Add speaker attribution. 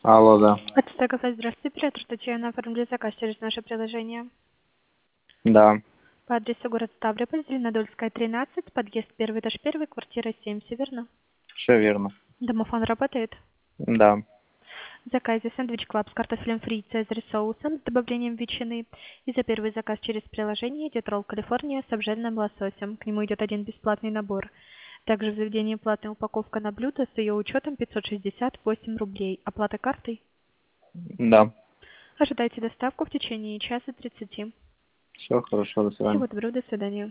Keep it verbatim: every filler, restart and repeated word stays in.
Speaker 1: Алло, да.
Speaker 2: Хотите сказать здравствуйте, оператор Татьяна, оформили заказ через наше приложение.
Speaker 1: Да,
Speaker 2: По адресу город Ставрополь, Зеленодольская, тринадцать, подъезд первый, этаж первый, квартира семь, все верно?
Speaker 1: все верно.
Speaker 2: Домофон работает?
Speaker 1: Да.
Speaker 2: В заказе сэндвич клаб с картофелем фри, цезарь соусом с добавлением ветчины. И за первый заказ через приложение идет ролл Калифорния с обжаренным лососем. К нему идет один бесплатный набор. Также в заведении платная упаковка на блюдо с ее учетом пятьсот шестьдесят восемь рублей. Оплата картой?
Speaker 1: Да.
Speaker 2: Ожидайте доставку в течение часа тридцати.
Speaker 1: Все хорошо, до свидания.
Speaker 2: Всего доброго, до свидания.